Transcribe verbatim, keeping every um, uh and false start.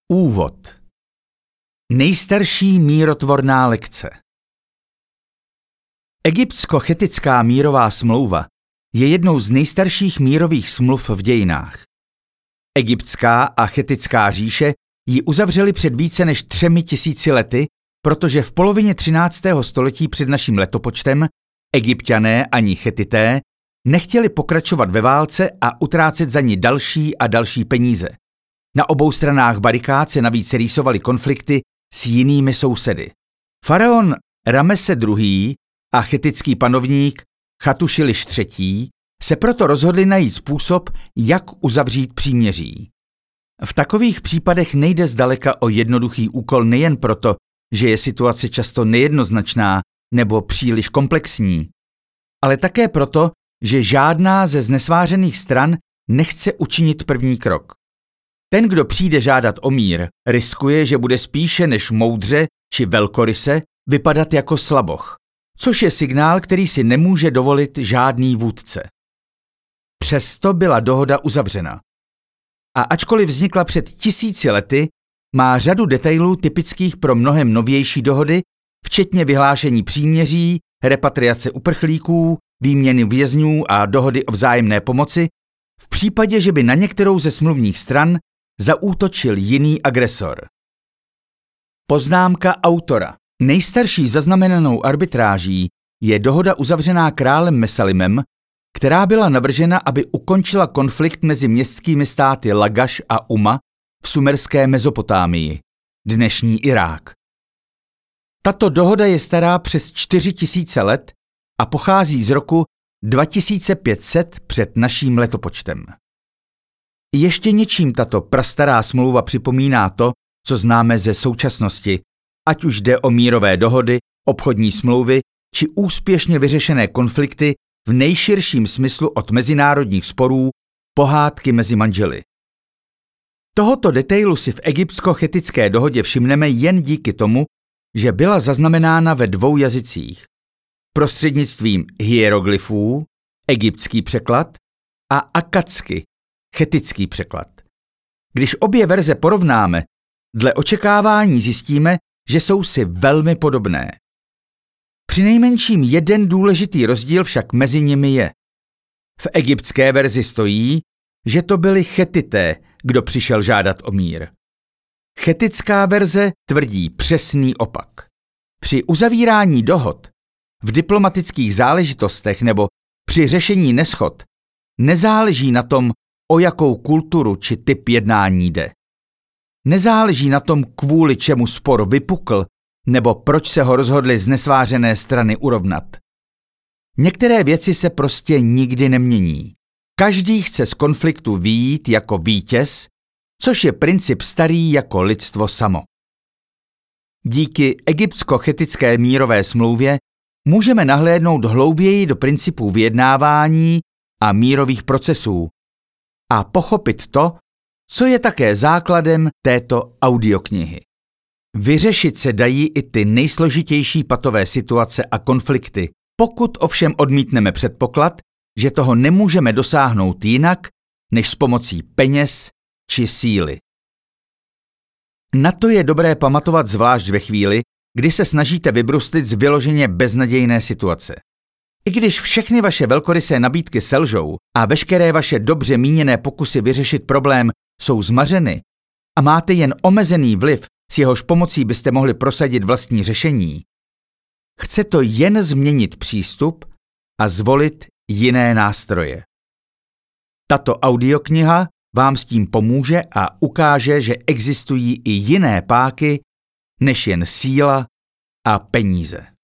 Úvod. Nejstarší mírotvorná lekce. Egyptsko-chetická mírová smlouva je jednou z nejstarších mírových smluv v dějinách. Egyptská a chetická říše ji uzavřely před více než třemi tisíci lety, protože v polovině třináctého století před naším letopočtem Egypťané ani Chetité nechtěli pokračovat ve válce a utrácet za ní další a další peníze. Na obou stranách barikád se navíc rýsovaly konflikty s jinými sousedy. Faraon Ramese druhý. a chetický panovník Chatušiliš třetí. se proto rozhodli najít způsob, jak uzavřít příměří. V takových případech nejde zdaleka o jednoduchý úkol nejen proto, že je situace často nejednoznačná nebo příliš komplexní, ale také proto, že žádná ze znesvářených stran nechce učinit první krok. Ten, kdo přijde žádat o mír, riskuje, že bude spíše než moudře či velkoryse vypadat jako slaboch, což je signál, který si nemůže dovolit žádný vůdce. Přesto byla dohoda uzavřena. A ačkoliv vznikla před tisíci lety, má řadu detailů typických pro mnohem novější dohody, včetně vyhlášení příměří, repatriace uprchlíků, výměny vězňů a dohody o vzájemné pomoci, v případě, že by na některou ze smluvních stran zaútočil jiný agresor. Poznámka autora. Nejstarší zaznamenanou arbitráží je dohoda uzavřená králem Mesalimem, která byla navržena, aby ukončila konflikt mezi městskými státy Lagaš a Uma v sumerské Mezopotámii, dnešní Irák. Tato dohoda je stará přes čtyři tisíce let a pochází z roku dva tisíce pět set před naším letopočtem. Ještě něčím tato prastará smlouva připomíná to, co známe ze současnosti, ať už jde o mírové dohody, obchodní smlouvy či úspěšně vyřešené konflikty v nejširším smyslu od mezinárodních sporů, pohádky mezi manželi. Tohoto detailu si v egyptsko-chetické dohodě všimneme jen díky tomu, že byla zaznamenána ve dvou jazycích. Prostřednictvím hieroglyfů, egyptský překlad, a akadsky, chetický překlad. Když obě verze porovnáme, dle očekávání zjistíme, že jsou si velmi podobné. Přinejmenším jeden důležitý rozdíl však mezi nimi je. V egyptské verzi stojí, že to byli Chetité, kdo přišel žádat o mír. Chetická verze tvrdí přesný opak. Při uzavírání dohod, v diplomatických záležitostech nebo při řešení neshod nezáleží na tom, o jakou kulturu či typ jednání jde. Nezáleží na tom, kvůli čemu spor vypukl, nebo proč se ho rozhodly znesvářené strany urovnat. Některé věci se prostě nikdy nemění. Každý chce z konfliktu vyjít jako vítěz, což je princip starý jako lidstvo samo. Díky egyptsko-chetické mírové smlouvě můžeme nahlédnout hlouběji do principů vyjednávání a mírových procesů a pochopit to, co je také základem této audioknihy. Vyřešit se dají i ty nejsložitější patové situace a konflikty, pokud ovšem odmítneme předpoklad, že toho nemůžeme dosáhnout jinak, než s pomocí peněz či síly. Na to je dobré pamatovat zvlášť ve chvíli, kdy se snažíte vybruslit z vyloženě beznadějné situace. I když všechny vaše velkorysé nabídky selžou a veškeré vaše dobře míněné pokusy vyřešit problém jsou zmařeny a máte jen omezený vliv, s jehož pomocí byste mohli prosadit vlastní řešení, chce to jen změnit přístup a zvolit jiné nástroje. Tato audiokniha vám s tím pomůže a ukáže, že existují i jiné páky než jen síla a peníze.